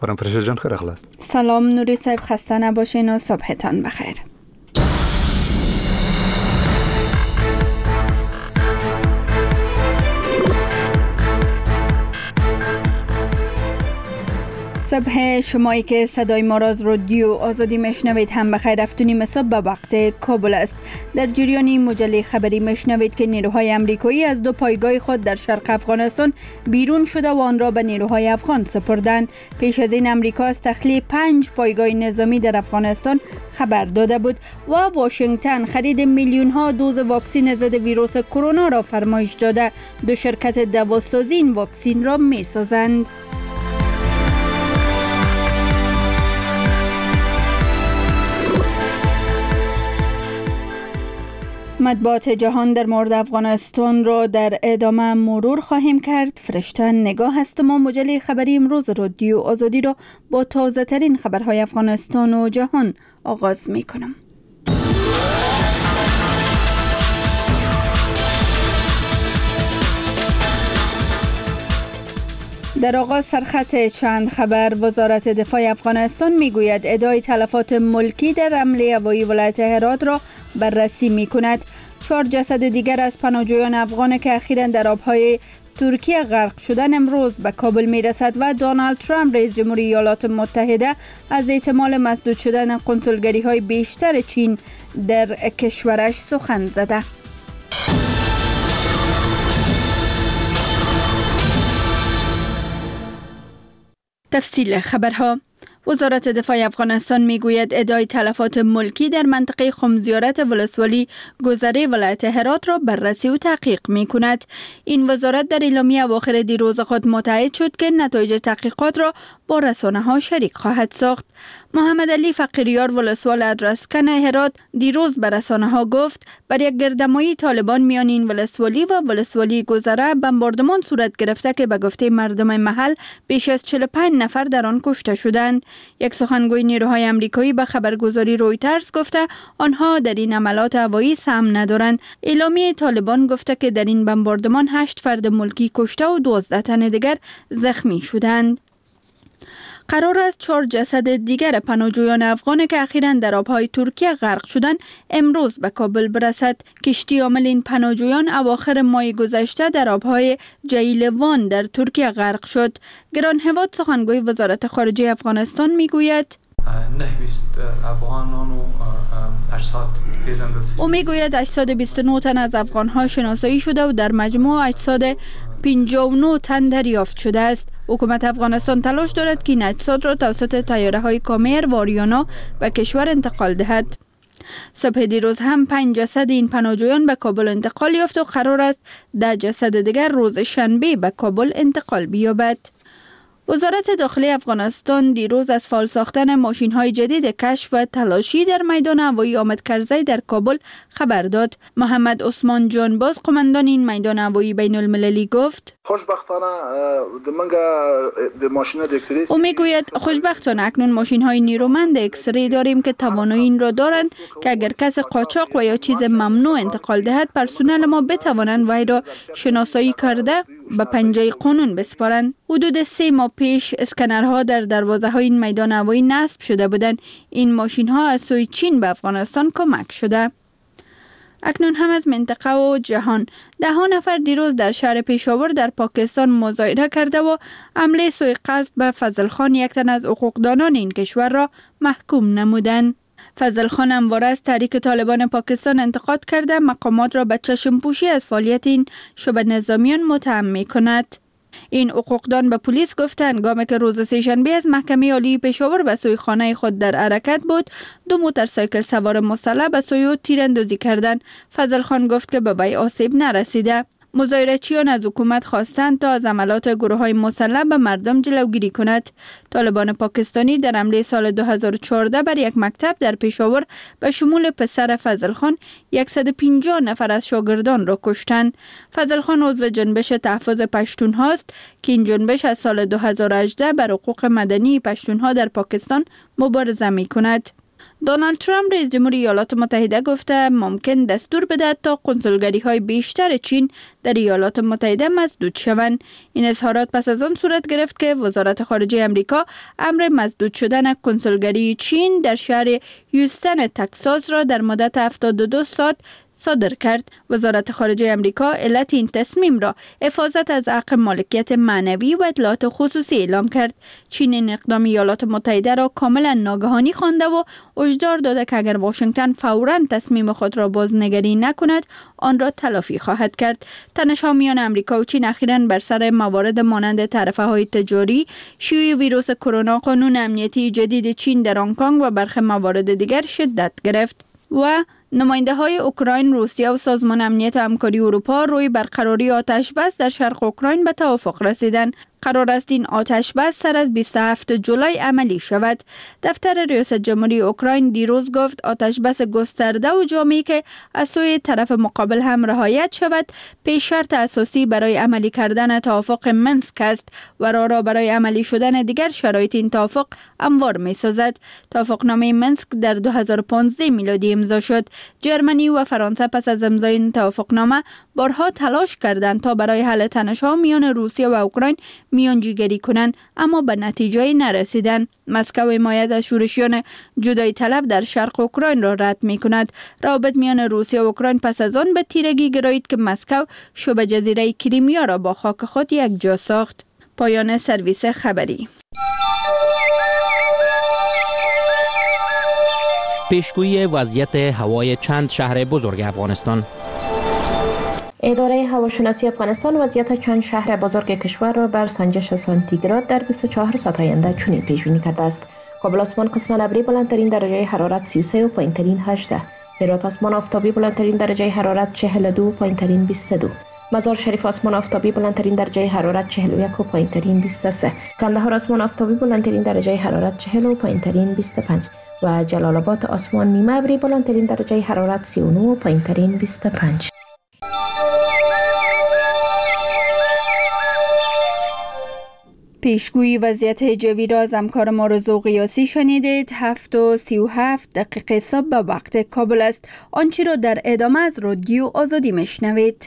پرمپرشا جان خیر اخلاص. سلام نوری صاحب، خسته نباشین و صبحتان بخیر. صبح شمایی که صدای ما را از رادیو آزادی میشنوید هم بخیر. 7:30 صبح به وقت کابل است. در جریان مجله خبری میشنوید که نیروهای امریکایی از 2 پایگاه خود در شرق افغانستان بیرون شده و آن را به نیروهای افغان سپردند. پیش از این امریکا از تخلیه 5 پایگاه نظامی در افغانستان خبر داده بود و واشنگتن خرید میلیون ها دوز واکسن ضد ویروس کرونا را فرمایش داده. 2 شرکت دواسازی این واکسن را میسازند. مطبوعات جهان در مورد افغانستان را در ادامه مرور خواهیم کرد. فرشته نگاه هستم و مجله خبری امروز رادیو آزادی را با تازه ترین خبرهای افغانستان و جهان آغاز می کنم. در آغاز سرخط چند خبر. وزارت دفاع افغانستان میگوید ادعای تلفات ملکی در حمله هوایی ولایت هرات را بررسی می کند. 4 جسد دیگر از پناهجویان افغان که اخیراً در آبهای ترکیه غرق شدن امروز به کابل می رسد و دونالد ترامپ رئیس جمهوری ایالات متحده از احتمال مسدود شدن کنسولگری های بیشتر چین در کشورش سخن زده. تفصیل خبرها. وزارت دفاع افغانستان میگوید ادعای تلفات ملکی در منطقه خمزیارت ولسوالی گذره ولایت هرات را بررسی و تحقیق می کند. این وزارت در اعلامیه اواخر دیروز خود متعهد شد که نتایج تحقیقات را با رسانه ها شریک خواهد ساخت. محمد علی فقیریار ولسوال ادرسکن هرات دیروز به رسانه ها گفت بر یک گردمایی طالبان میان این ولسوالی و ولسوالی گذره بمباردمان صورت گرفته که به گفته مردم محل بیش از 45 نفر در آن کشته شدند. یک سخنگوی نیروهای امریکایی به خبرگزاری رویترز گفته آنها در این عملات هوایی سهم ندارند. اعلامیه طالبان گفته که در این بمباردمان 8 فرد ملکی کشته و 12 تن دیگر زخمی شدند. قرار است 4 جسد دیگر پناهجویان افغان که اخیراً در آبهای ترکیه غرق شدند امروز به کابل برسد. کشتی حامل این پناهجویان اواخر ماه گذشته در آبهای جیلوان در ترکیه غرق شد. گران هواد سخنگوی وزارت خارجه افغانستان میگوید او میگوید 829 تن از افغانها شناسایی شده و در مجموع 859 تن دریافت شده است. حکومت افغانستان تلاش دارد که این اجساد را توسط طیاره‌های کامر و آریانا به کشور انتقال دهد. صبح دیروز هم 5 جسد این پناهجویان به کابل انتقال یافت و قرار است 10 جسد دیگر روز شنبه به کابل انتقال بیابد. وزارت داخلی افغانستان دیروز از فعال ساختن ماشین‌های جدید کشف و تلاشی در میدان هوایی حامد کرزی در کابل خبر داد. محمد عثمان جانباز قماندان این میدان هوایی بین المللی گفت خوشبختانه او میگوید خوشبختانه اکنون ماشین‌های نیرومند اکسری داریم که توانایی این را دارند که اگر کس قاچاق و یا چیز ممنوع انتقال دهد پرسنل ما بتوانند وی را شناسایی کرده به پنجه قانون بسپارند. حدود 3 ماه پیش اسکنرها در دروازه‌های این میدان هوایی نصب شده بودند. این ماشین‌ها از سوی چین به افغانستان کمک شده. اکنون هم از منطقه و جهان. 10 نفر دیروز در شهر پشاور در پاکستان مظاهره کرده و حمله سوء قصد به فضل خان، یک تن از حقوقدانان این کشور را محکوم نمودند. فضل خان همواره از تحریک طالبان پاکستان انتقاد کرده مقامات را به چشم پوشی از فعالیت این شبه نظامیان متهم می کند. این حقوقدان به پلیس گفته هنگامی که روز سه‌شنبه از محکمه عالی پشاور به سوی خانه خود در حرکت بود 2 موتورسیکل سوار مسلح به سوی او تیراندازی کردند. فضل خان گفت که به وی آسیب نرسیده. مظاهره‌چیان از حکومت خواستند تا از عملات گروه‌های مسلح به مردم جلوگیری کند. طالبان پاکستانی در حمله سال 2014 بر یک مکتب در پشاور به شمول پسر فضل خان 150 نفر از شاگردان را کشتند. فضل خان عضو جنبش تحفظ پشتون‌ها است که این جنبش از سال 2018 بر حقوق مدنی پشتون‌ها در پاکستان مبارزه می‌کند. دونالد ترامپ رئیس جمهور ایالات متحده گفته ممکن دستور بده تا کنسولگری های بیشتر چین در ایالات متحده مسدود شوند. این اظهارات پس از آن صورت گرفت که وزارت خارجه امریکا امر مسدود شدن کنسولگری چین در شهر هیوستن تگزاس را در مدت 72 ساعت صادر کرد. وزارت خارجه امریکا علت این تصمیم را حفاظت از حق مالکیت معنوی و اطلاعات خصوصی اعلام کرد. چین این اقدام ایالات متحده را کاملا ناگهانی خوانده و هشدار داده که اگر واشنگتن فوراً تصمیم خود را بازنگری نکند آن را تلافی خواهد کرد. تنش‌ها میان امریکا و چین اخیراً بر سر موارد مانند تعرفه‌های تجاری، شیوع ویروس کرونا، قانون امنیتی جدید چین در هنگ کنگ و برخی موارد دیگر شدت گرفت و نماینده های اوکراین، روسیه و سازمان امنیت و همکاری اروپا روی برقراری آتش بس در شرق اوکراین به توافق رسیدند. قرار است این آتش بس سر از 27 جولای عملی شود. دفتر ریاست جمهوری اوکراین دیروز گفت آتش بس گسترده و جامعی که از سوی طرف مقابل هم رعایت شود پیش شرط اساسی برای عملی کردن توافق منسک است و راه برای عملی شدن دیگر شرایط این توافق هموار می سازد. توافقنامه منسک در 2015 میلادی امضا شد. جرمنی و فرانسه پس از امضای این توافقنامه بارها تلاش کردند تا برای حل تنش‌ها میان روسیه و اوکراین میانجیگری کنند اما به نتیجه نرسیدند. مسکو حمایت از شورشیان جدایی طلب در شرق اوکراین را رد می کند. روابط میان روسیه و اوکراین پس از آن به تیرگی گرایید که مسکو شبه جزیره کریمیا را با خاک خود یک جا ساخت. پایان سرویس خبری. پیشگویی وضعیت هوای چند شهر بزرگ افغانستان. اداره هواشناسی افغانستان وضعیت چند شهر بزرگ کشور را بر سنجش سانتیگراد در 24 ساعت آینده چنین پیش بینی کرده است: کابل آسمان قسمت ابری بلندترین درجه حرارت 33 و پایینترین 18. هرات آسمان آفتابی بلندترین درجه حرارت 42 و پایینترین 22. مزار شریف آسمان آفتابی بلندترین درجه حرارت 41 و پایینترین 23. کندهار آسمان آفتابی بلندترین درجه حرارت 40 و پایینترین 25. و جلال آباد آسمان نیمه ابری بلندترین درجه حرارت 39 و پایینترین 25. پیشگویی وضعیت جوی را از همکار ما رضا قیاسی شنیدید. 7:37 صبح به وقت کابل است. آنچه را در ادامه از رادیو آزادی میشنوید.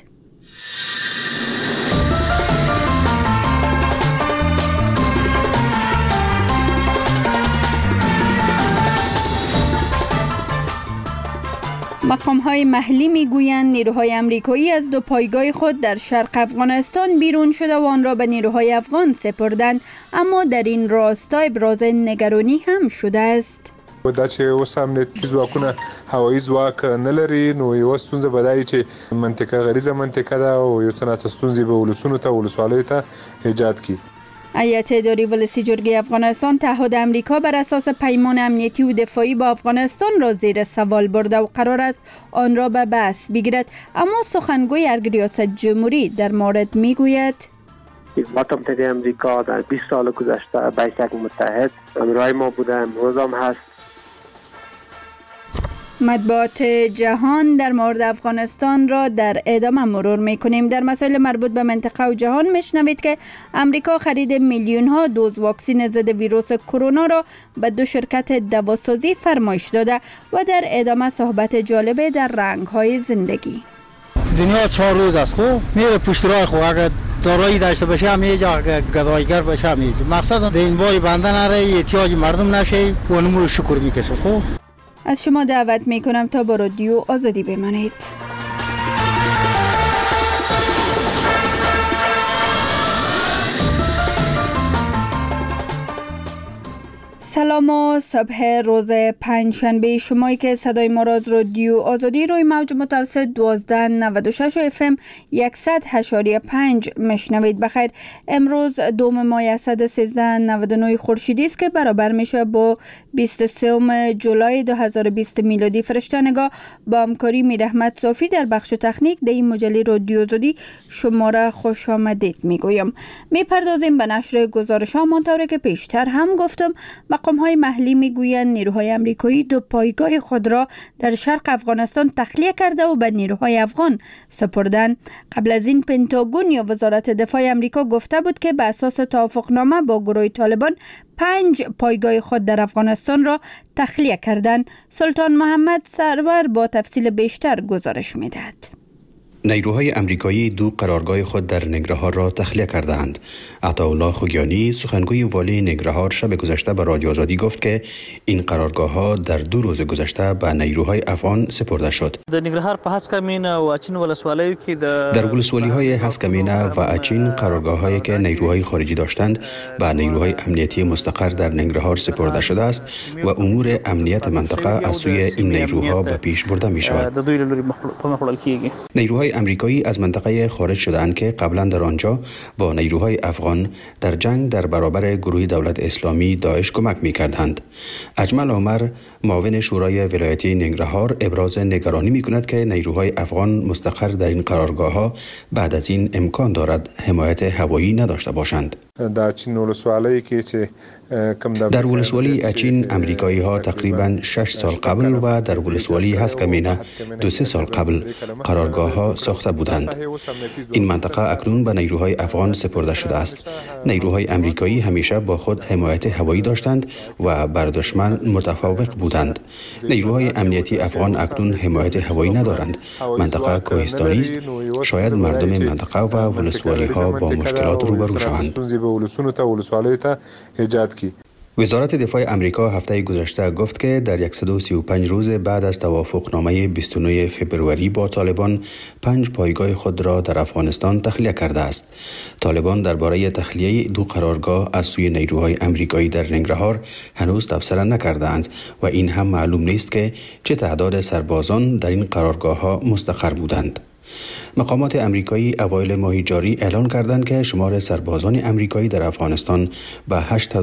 مقام‌های محلی میگویند نیروهای امریکایی از دو پایگاه خود در شرق افغانستان بیرون شده و آن را به نیروهای افغان سپردند، اما در این راستا ابراز نگرانی هم شده است. دا چې اوس امنیتي ځواکونه هوایي ځواک نه لري نو یوه ستونزه به دا وي چې منطقه غریزه منطقه ده او یو څه ناڅه ستونزې به ولسونو ته ولسوالیو ته ایجاد کړي. هیئت اداری ولسی جرگه افغانستان تعهد امریکا بر اساس پیمان امنیتی و دفاعی با افغانستان را زیر سوال برده و قرار است آن را به بحث بگیرد، اما سخنگوی ارگ ریاست جمهوری در مورد میگوید ایالات متحده امریکا در 20 سال گذشته به یک متحد همراه ما بوده، امروز هم هست. مطبوعات جهان در مورد افغانستان را در ادامه مرور میکنیم. در مسائل مربوط به منطقه و جهان میشنوید که امریکا خرید میلیون ها دوز واکسن ضد ویروس کرونا را به دو شرکت دواسازی فرمایش داده و در ادامه صحبت جالب در رنگ های زندگی. دنیا 4 روز است، خب میره پشت راه، خب اگر دارایی داشته باشه همه جا گدایگر باشه همه جا. مقصد این باری بنده نره، احتیاج مردم نشه و نمو شکر میکشه. خب از شما دعوت می کنم تا با رادیو آزادی بمانید. سلام و صبح روز پنجشنبه. شمایی که صدای ما را از رادیو آزادی روی موج متوسط 1296 و FM 100.5 مشنوید. بخیر. امروز 2 ماه 1399 خورشیدی است که برابر میشه با 23 جولای 2020 میلادی. فرشته‌نگاه با همکاری میرحمت صافی در بخش تکنیک در این مجله رادیو آزادی شما را خوش آمدید میگویم. میپردازیم به نشر گزارش ها. منطوری که پیشتر هم گفتم مقام‌های محلی میگویند نیروهای آمریکایی 2 پایگاه خود را در شرق افغانستان تخلیه کرده و به نیروهای افغان سپردند. قبل از این پنتاگون یا وزارت دفاع آمریکا گفته بود که به اساس توافقنامه با گروه طالبان 5 پایگاه خود در افغانستان را تخلیه کردند. سلطان محمد سرور با تفصیل بیشتر گزارش می‌دهد. نیروهای آمریکایی 2 قرارگاه خود در ننگرهار را تخلیه کردند. عطاالله خوگیانی سخنگوی والی ننگرهار شب گذشته به رادیو آزادی گفت که این قرارگاه‌ها در 2 روز گذشته به نیروهای افغان سپرده شد. در ننگرهار په هسکمینه و اچین ولسوالیو کې در ولسوالی‌های هسکمینه و اچین قرارگاه‌هایی که نیروهای خارجی داشتند به نیروهای امنیتی مستقر در ننگرهار سپرده شده است و امور امنیت منطقه از سوی این نیروها به پیش برده می‌شود. نیروهای آمریکایی از منطقه خارج شدند که قبلا در آنجا با نیروهای افغان در جنگ در برابر گروه دولت اسلامی داعش کمک می‌کردند. اجمل عمر معاون شورای ولایتی ننگرهار ابراز نگرانی می‌کند که نیروهای افغان مستقر در این قرارگاه‌ها بعد از این امکان دارد حمایت هوایی نداشته باشند. در ولسوالی اچین امریکایی ها تقریباً 6 سال قبل و در ولسوالی هسکمینه 2-3 سال قبل قرارگاه ها ساخته بودند. این منطقه اکنون به نیروهای افغان سپرده شده است. نیروهای امریکایی همیشه با خود حمایت هوایی داشتند و بر دشمن متفوق بودند. نیروهای امنیتی افغان اکنون حمایت هوایی ندارند. منطقه کوهستانی است. شاید مردم منطقه و ولسوالی ها با مشکلات روبرو شوند. وزارت دفاع آمریکا هفته گذشته گفت که در 135 روز بعد از توافقنامه 29 فبروری با طالبان 5 پایگاه خود را در افغانستان تخلیه کرده است. طالبان درباره تخلیه 2 قرارگاه از سوی نیروهای آمریکایی در ننگرهار هنوز تبصره نکردند و این هم معلوم نیست که چه تعداد سربازان در این قرارگاه‌ها مستقر بودند. مقامات آمریکایی اوایل ماه جاری اعلان کردند که شمار سربازان آمریکایی در افغانستان به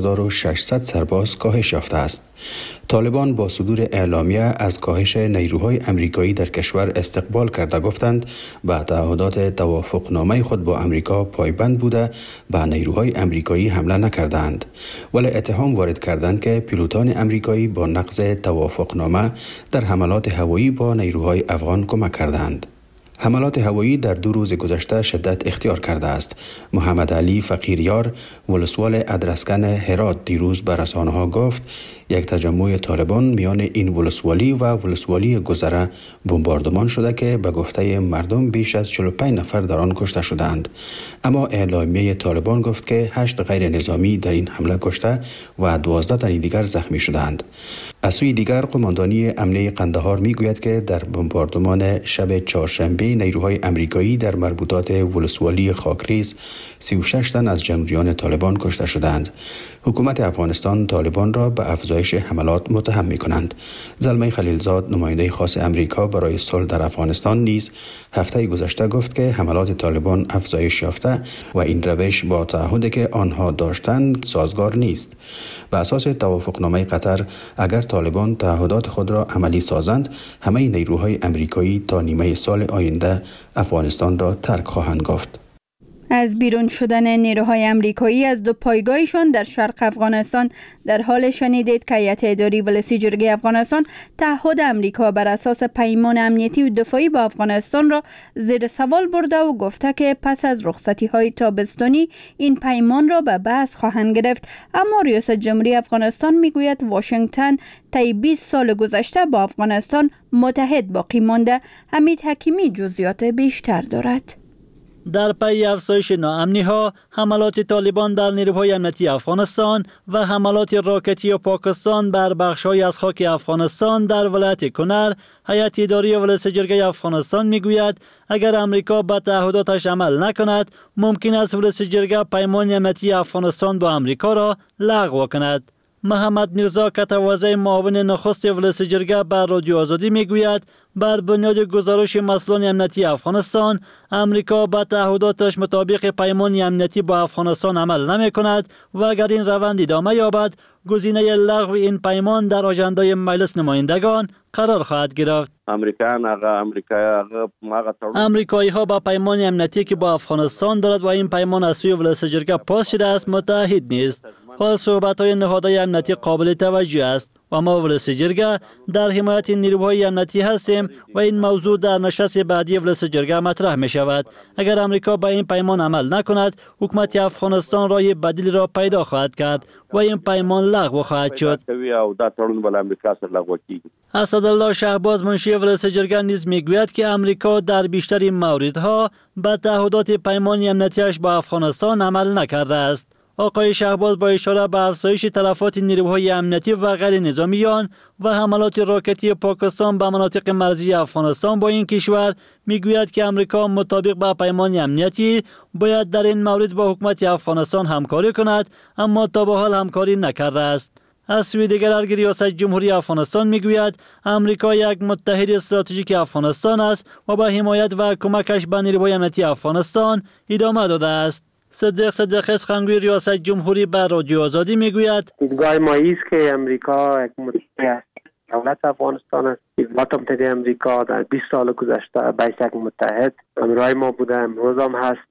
8600 سرباز کاهش یافته است. طالبان با صدور اعلامیه از کاهش نیروهای آمریکایی در کشور استقبال کرده گفتند به تعهدات توافقنامه خود با آمریکا پایبند بوده به نیروهای آمریکایی حمله نکردند، ولی اتهام وارد کردند که پیلوتان آمریکایی با نقض توافقنامه در حملات هوایی با نیروهای افغان کمک کردند. حملات هوایی در 2 روز گذشته شدت اختیار کرده است. محمد علی فقیریار ولسوال ادرسکن هرات دیروز به رسانه‌ها گفت یک تجمع طالبان میان این ولسوالی و ولسوالی گذره بمباردمان شده که به گفته مردم بیش از 45 نفر در آن کشته شدند. اما اعلامیه طالبان گفت که 8 غیر نظامی در این حمله کشته و 12 تن دیگر زخمی شدند. از سوی دیگر قماندانی امنیه قندهار میگوید که در بمباردمان شب چهارشنبه نیروهای آمریکایی در مربوطات ولسوالی خاکریز 36 تن از جنگجویان طالبان کشته شدند. حکومت افغانستان طالبان را به افزایش حملات متهم می‌کنند. زلمه خلیلزاد نماینده خاص امریکا برای صلح در افغانستان نیز هفته گذشته گفت که حملات طالبان افزایش یافته و این روش با تعهدی که آنها داشتند سازگار نیست. به اساس توافقنامه قطر اگر طالبان تعهدات خود را عملی سازند، همه نیروهای امریکایی تا نیمه سال آینده افغانستان را ترک خواهند گفت. از بیرون شدن نیروهای آمریکایی از 2 پایگاهشان در شرق افغانستان در حال شنیدید که هیئت اداری ولسی جرگه افغانستان تعهد آمریکا بر اساس پیمان امنیتی و دفاعی با افغانستان را زیر سوال برده و گفته که پس از رخصتی‌های تابستانی این پیمان را به بحث خواهند گرفت. اما ریاست جمهوری افغانستان میگوید واشنگتن طی 20 سال گذشته با افغانستان متحد باقی مانده. حمید حکیمی جزئیات بیشتر دارد. در پی افزایش ناامنی‌ها، حملات طالبان بر نیروهای امنیتی افغانستان و حملات راکتی پاکستان بر بخش‌های از خاک افغانستان در ولایت کنر، هیئت اداری ولسی جرگه افغانستان میگوید اگر امریکا به تعهداتش عمل نکند، ممکن است ولسی جرگه پیمان امنیتی افغانستان با امریکا را لغو کند. محمد میرزا کتوازی معاون نخست ولسی جرگه بر رادیو آزادی میگوید بر بنیاد گزارش مسئولان امنیتی افغانستان، امریکا به تعهداتش مطابق پیمان امنیتی با افغانستان عمل نمی کند و اگر این روند ادامه یابد، گزینه لغو این پیمان در آژاندای مجلس نمایندگان قرار خواهد گرفت. امریکایی ها با پیمان امنیتی که با افغانستان دارد و این پیمان از سوی ولسی جرگه پاس شده است متحد نیست. حال صحبت‌های نهادهای امنیتی قابل توجه است و ما ولس جرگه در حمایت نیروهای امنیتی هستیم و این موضوع در نشست بعدی ولس جرگه مطرح می شود. اگر امریکا به این پیمان عمل نکند، حکومت افغانستان راه بدیل را پیدا خواهد کرد و این پیمان لغو خواهد شد. اسدالله شهباز منشی ولس جرگه نیز میگوید که امریکا در بیشتر موردها به تعهدات پیمان امنیتیش با افغانستان عمل نکرده است. آقای شهباز با اشاره به افزایش تلفات نیروهای امنیتی و غیر نظامیان و حملات راکتی پاکستان به مناطق مرزی افغانستان با این کشور میگوید که امریکا مطابق با پیمان امنیتی باید در این مورد با حکومت افغانستان همکاری کند، اما تا به حال همکاری نکرده است. از سوی دیگر ارگ ریاست جمهوری افغانستان میگوید امریکا یک متحد استراتژیک افغانستان است و با حمایت و کمکش به نیروهای امنیتی افغانستان ادامه داده است. صدیق سخنگوی ریاست جمهوری بر رادیو آزادی میگوید دیدگاه ما است که امریکا یک متحد دولت افغانستان است. دولت متحد امریکا در 20 سال گذشته به یک متحد همراه ما بوده، امروز هم هست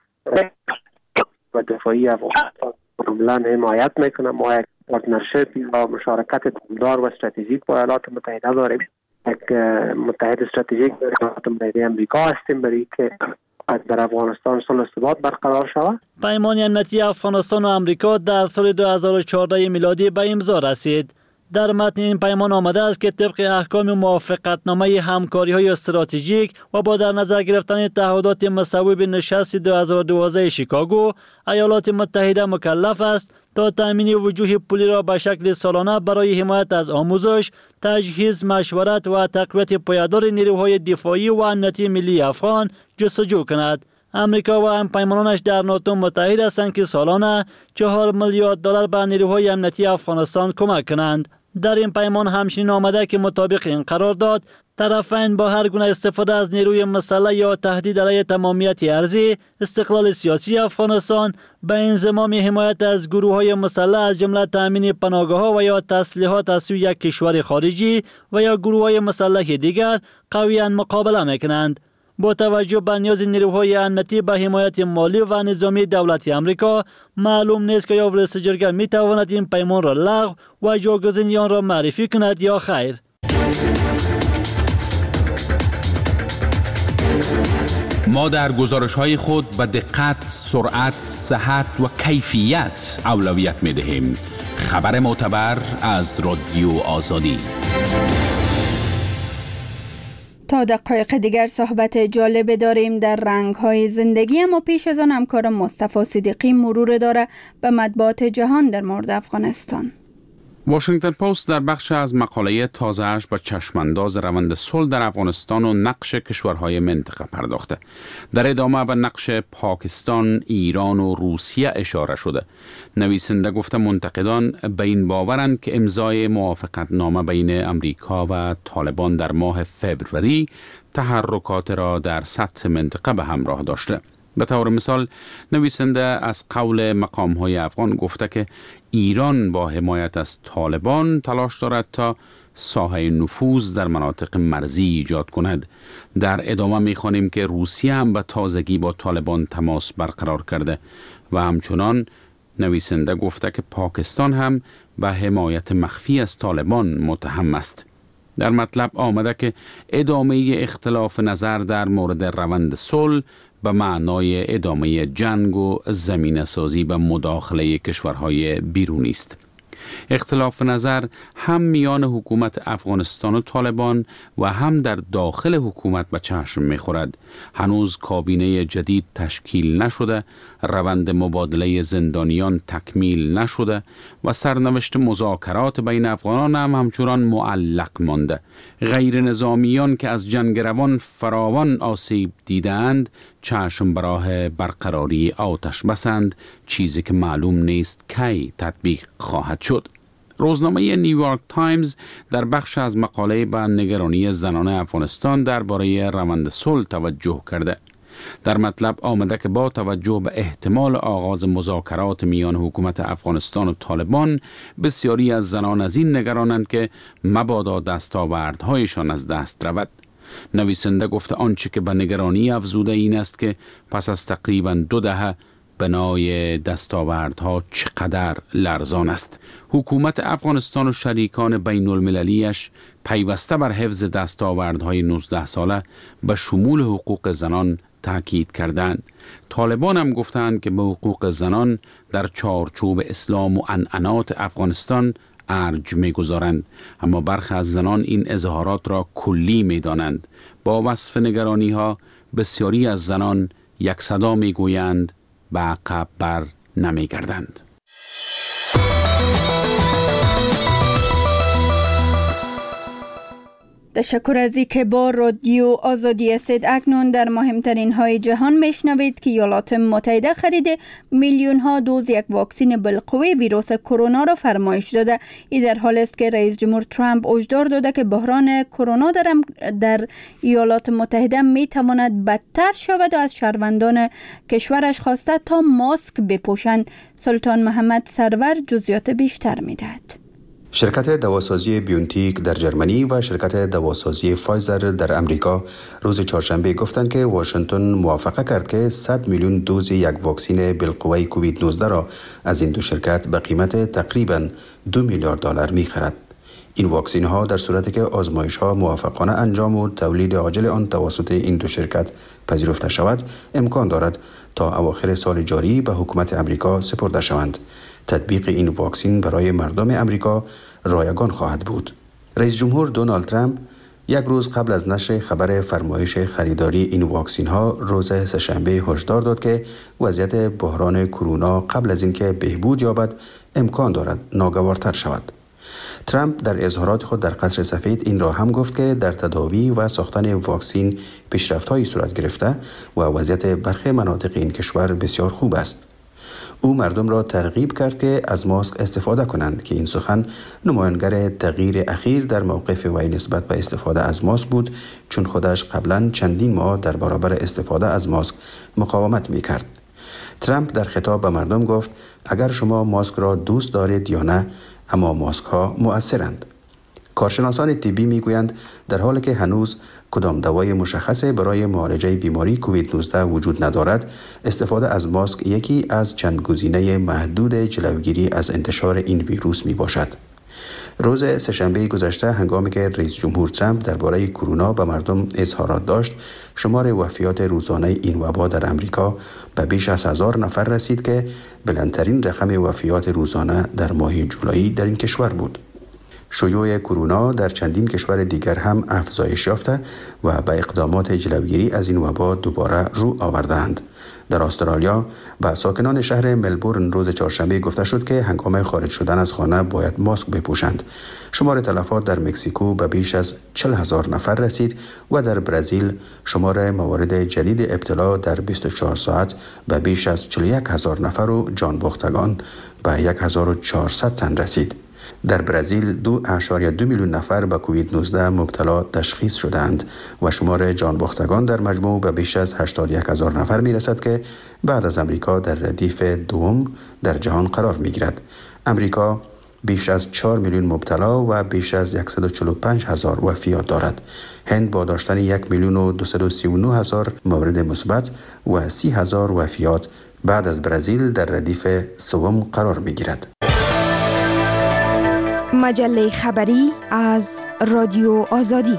و دفاعی افغانستان کاملا حمایت میکنه. ما یک پارتنرشیپ یا مشارکت دار و استراتژیک با ایالات متحده داریم. یک متحد استراتژیک با ایالات متحده امریکا هستیم برای که در افغانستان صلح و ثبات برقرار شود. پیمان امنیتی افغانستان و امریکا در سال 2014 میلادی به امضا رسید. در متن این پیمان آمده است که طبق احکام موافقتنامه همکاری‌های استراتژیک و با در نظر گرفتن تعهدات مصوب نشست 2012 شیکاگو، ایالات متحده مکلف است تا تامین وجوه پولی را به شکل سالانه برای حمایت از آموزش، تجهیز، مشورت و تقویت پایدار نیروهای دفاعی و امنیتی ملی افغان جستجو کند. امریکا و هم پیمانانش در ناتو متحد هستند که سالانه 4 میلیارد دلار به نیروهای امنیتی افغانستان کمک کنند. در این پیمان همچنین آمده که مطابق این قرارداد طرفین با هر گونه استفاده از نیروی مسلح یا تهدید علیه تمامیت ارضی، استقلال سیاسی افغانستان، به انضمام حمایت از گروه‌های مسلح از جمله تامین پناهگاه‌ها و یا تسلیحات از سوی یک کشور خارجی و یا گروه‌های مسلح دیگر قویاً مقابله می‌کنند. با توجه به نیاز نیروهای امنیتی به حمایت مالی و نظامی دولت امریکا، معلوم نیست که یا ولس جرگه می تواند این پیمان را لغو و جاگزینی آن را معرفی کند یا خیر. ما در گزارش‌های خود به دقت، سرعت، صحت و کیفیت اولویت می‌دهیم. خبر معتبر از رادیو آزادی. تا دقایق دیگر صحبت جالب داریم در رنگ‌های زندگی، اما پیش از آن همکارم مصطفی صدیقی مرور داره به مطبوعات جهان در مورد افغانستان. واشنگتن پست در بخش از مقاله تازه‌اش به چشمانداز روند صلح در افغانستان و نقش کشورهای منطقه پرداخته. در ادامه به نقش پاکستان، ایران و روسیه اشاره شده. نویسنده گفته منتقدان به این باورند که امضای موافقتنامه بین امریکا و طالبان در ماه فوریه تحرکات را در سطح منطقه به همراه داشته. به طور مثال نویسنده از قول مقام‌های افغان گفته که ایران با حمایت از طالبان تلاش دارد تا ساحه نفوذ در مناطق مرزی ایجاد کند. در ادامه می‌خوانیم که روسیه هم به تازگی با طالبان تماس برقرار کرده و همچنان نویسنده گفته که پاکستان هم به حمایت مخفی از طالبان متهم است. در مطلب آمده که ادامه اختلاف نظر در مورد روند صلح به معنای ادامه جنگ و زمینه‌سازی به مداخله کشورهای بیرونی است. اختلاف نظر هم میان حکومت افغانستان و طالبان و هم در داخل حکومت به چشم می‌خورد. هنوز کابینه جدید تشکیل نشده، روند مبادله زندانیان تکمیل نشده و سرنوشت مذاکرات بین افغانان هم همچنان معلق مانده. غیر نظامیان که از جنگ روان فراوان آسیب دیدند چشم به راه برقراری آتش بسند، چیزی که معلوم نیست کی تطبیق خواهد شد. روزنامه نیویورک تایمز در بخش از مقاله به نگرانی زنان افغانستان درباره روند صلح توجه کرده. در مطلب آمده که با توجه به احتمال آغاز مذاکرات میان حکومت افغانستان و طالبان، بسیاری از زنان از این نگرانند که مبادا دستاوردهایشان از دست رود. نویسنده گفته آنچه که به نگرانی افزوده این است که پس از تقریباً 2 دهه بنای دستاوردها چقدر لرزان است. حکومت افغانستان و شریکان بین المللیش پیوسته بر حفظ دستاوردهای 19 ساله به شمول حقوق زنان تاکید کردند. طالبان هم گفتند که به حقوق زنان در چارچوب اسلام و عنعنات افغانستان ارج می‌گذارند، اما برخی از زنان این اظهارات را کلی می‌دانند. با وصف نگرانی‌ها بسیاری از زنان یک صدا می‌گویند به عقب بر نمی‌گردند. تشکر از اینکه با رادیو آزادی هستید. اکنون در مهمترین های جهان میشنوید که ایالات متحده خرید میلیون ها دوز یک واکسن بالقوه ویروس کرونا را فرمایش داده. این در حال است که رئیس جمهور ترامپ هشدار داده که بحران کرونا در ایالات متحده می تواند بدتر شود و از شهروندان کشورش خواسته تا ماسک بپوشند. سلطان محمد سرور جزئیات بیشتر میدهد. شرکت دواسازی بیونتیک در جرمنی و شرکت دواسازی فایزر در امریکا روز چهارشنبه گفتند که واشنگتن موافقه کرد که 100 میلیون دوز یک واکسن بالقوه کووید 19 را از این دو شرکت به قیمت تقریباً 2 میلیارد دلار می‌خرد. این واکسن ها در صورتی که آزمایش ها موفقانه انجام و تولید عاجل آن توسط این دو شرکت پذیرفته شود، امکان دارد تا اواخر سال جاری به حکومت امریکا سپرده شوند. تطبیق این واکسن برای مردم امریکا رایگان خواهد بود. رئیس جمهور دونالد ترامپ یک روز قبل از نشر خبر فرمایش خریداری این واکسن ها روز سه‌شنبه هشدار داد که وضعیت بحران کرونا قبل از اینکه بهبود یابد امکان دارد ناگوارتر شود. ترامپ در اظهارات خود در قصر سفید این را هم گفت که در تداوی و ساختن واکسن پیشرفت‌هایی صورت گرفته و وضعیت برخی مناطق این کشور بسیار خوب است. او مردم را ترغیب کرد که از ماسک استفاده کنند که این سخن نمایانگر تغییر اخیر در موقف وی نسبت به استفاده از ماسک بود، چون خودش قبلا چندین ماه در برابر استفاده از ماسک مقاومت می‌کرد. ترامپ در خطاب به مردم گفت اگر شما ماسک را دوست دارید یا نه، اما ماسک ها مؤثرند. کارشناسان طبی میگویند در حالی که هنوز کدام دوای مشخص برای معالجه بیماری کووید 19 وجود ندارد، استفاده از ماسک یکی از چند گزینه محدود جلوگیری از انتشار این ویروس می باشد. روز سه‌شنبه گذشته هنگامی که رئیس جمهور ترامپ درباره کرونا به مردم اظهارات داشت، شمار وفیات روزانه این وبا در امریکا به بیش از 1000 نفر رسید که بلندترین رقم وفیات روزانه در ماه جولای در این کشور بود. شیوع کرونا در چندین کشور دیگر هم افزایش یافته و به اقدامات جلوگیری از این وبا دوباره رو آوردند. در استرالیا به ساکنان شهر ملبورن روز چهارشنبه گفته شد که هنگام خارج شدن از خانه باید ماسک بپوشند. شمار تلفات در مکزیکو به بیش از 40,000 نفر رسید و در برزیل شمار موارد جدید ابتلا در 24 ساعت به بیش از 41,000 نفر و جان باختگان به 1400 تن رسید. در برزیل 2.2 میلیون نفر به کووید 19 مبتلا تشخیص شدند و شمار جان باختگان در مجموع به بیش از 81,000 نفر می رسد که بعد از امریکا در ردیف دوم در جهان قرار می گیرد. امریکا بیش از 4 میلیون مبتلا و بیش از 145,000 وفیات دارد. هند با داشتن 1,239,000 مورد مثبت و 30,000 وفیات بعد از برزیل در ردیف سوم قرار می گیرد. مجله خبری از رادیو آزادی.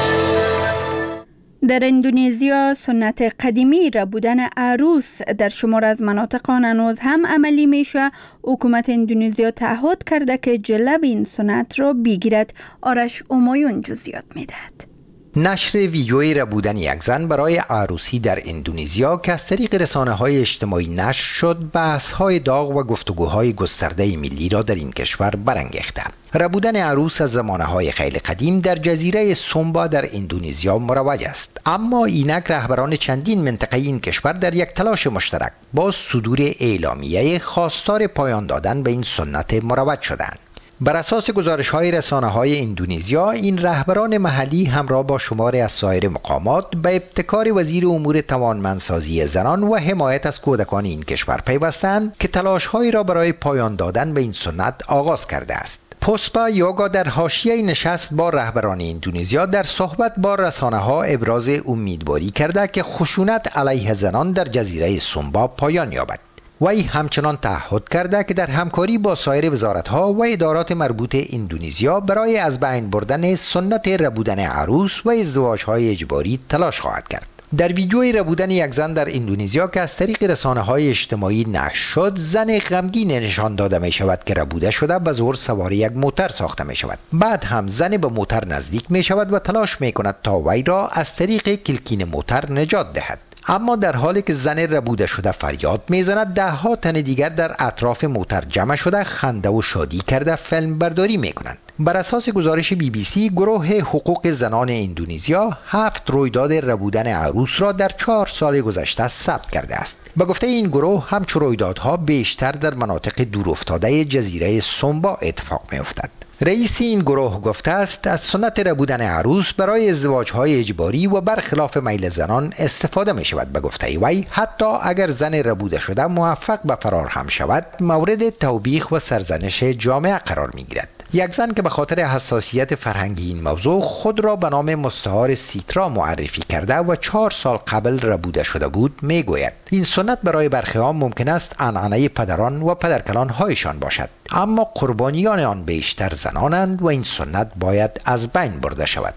در اندونزیا سنت قدیمی را بودن عروس در شمار از مناطق هنوز هم عملی میشه. حکومت اندونزیا تعهد کرده که جلو این سنت را بگیرد. آرش امایون جزئیات میدهد. نشر ویدیویی را بودن یک زن برای عروسی در اندونزیا که از طریق رسانه‌های اجتماعی نشر شد، بحث‌های داغ و گفتگوهای گسترده ملی را در این کشور برانگیخته. ربودن عروس از زمانه‌های خیلی قدیم در جزیره سومبا در اندونزیا مروج است، اما اینک رهبران چندین منطقه این کشور در یک تلاش مشترک با صدور اعلامیه خواستار پایان دادن به این سنت مروج شدند. بر اساس گزارش‌های رسانه‌های اندونزیا، این رهبران محلی همراه با شماری از سایر مقامات به ابتکار وزیر امور توانمندسازی زنان و حمایت از کودکان این کشور پیوستند که تلاش‌هایی را برای پایان دادن به این سنت آغاز کرده است. پوسپا یوگا در حاشیه نشست با رهبران اندونزیا در صحبت با رسانه‌ها ابراز امیدواری کرده که خشونت علیه زنان در جزیره سومبا پایان یابد. وی همچنان تعهد کرده که در همکاری با سایر وزارت‌ها و ادارات مربوط اندونزیا برای از بین بردن سنت ربودن عروس و ازدواج‌های اجباری تلاش خواهد کرد. در ویدیوی ربودن یک زن در اندونزیا که از طریق رسانه‌های اجتماعی نشر شد، زن غمگین نشان داده می شود که ربوده شده به زور سوار یک موتر ساخته می شود. بعد هم زن به موتر نزدیک می شود و تلاش می کند تا وی را از طریق کلکین موتر نجات دهد. اما در حالی که زن ربوده شده فریاد میزند، ده ها تن دیگر در اطراف موتر جمع شده خنده و شادی کرده فیلم برداری میکنند. بر اساس گزارش BBC، گروه حقوق زنان اندونزیا 7 رویداد ربودن عروس را در 4 سال گذشته ثبت کرده است. به گفته این گروه، همچون رویدادها بیشتر در مناطق دورافتاده جزیره سومبا اتفاق میافتد. رئیس این گروه گفته است از سنت ربودن عروس برای ازدواج‌های اجباری و برخلاف میل زنان استفاده می شود. به گفته وی، حتی اگر زن ربوده شده موفق به فرار هم شود، مورد توبیخ و سرزنش جامعه قرار می گیرد. یک زن که به خاطر حساسیت فرهنگی این موضوع خود را به نام مستعار سیترا معرفی کرده و 4 سال قبل ربوده شده بود، می گوید این سنت برای برخی ممکن است عنعنه پدران و پدرکلان هایشان باشد، اما قربانیان آن بیشتر زنانند و این سنت باید از بین برده شود.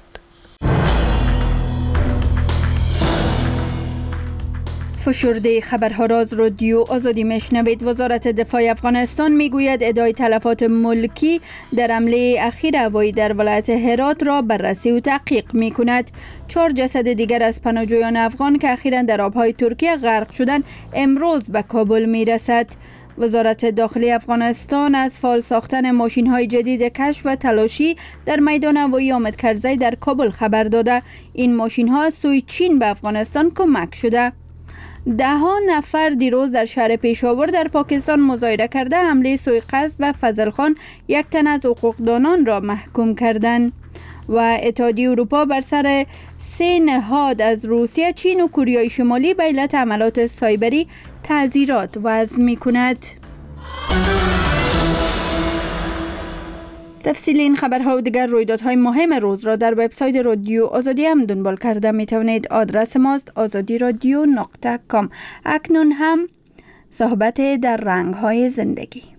فشرده خبرها را از رادیو آزادی میشنوید. وزارت دفاع افغانستان میگوید ادعای تلفات ملکی در حمله اخیر هوایی در ولایت هرات را بررسی و تحقیق میکند. 4 جسد دیگر از پناهجویان افغان که اخیراً در آبهای ترکیه غرق شدند امروز به کابل میرسد. وزارت داخلی افغانستان از فعال ساختن ماشین‌های جدید کشف و تلاشی در میدان هوایی حامد کرزی در کابل خبر داده. این ماشین‌ها از سوی چین به افغانستان کمک شده. 10 نفر دیروز در شهر پیشاور در پاکستان مظاهره کرده حمله سوءقصد به فضل خان، یک تن از حقوقدانان را محکوم کردند. و اتحادیه اروپا بر سر 3 نهاد از روسیه، چین و کره شمالی به علت حملات سایبری تعزیرات وضع می‌کند. تفصیل این خبرها و دیگر رویدادهای مهم روز را در وبسایت رادیو آزادی هم دنبال کرده می توانید. آدرس ماست azadiradio.com. اکنون هم صحبت در رنگ‌های زندگی.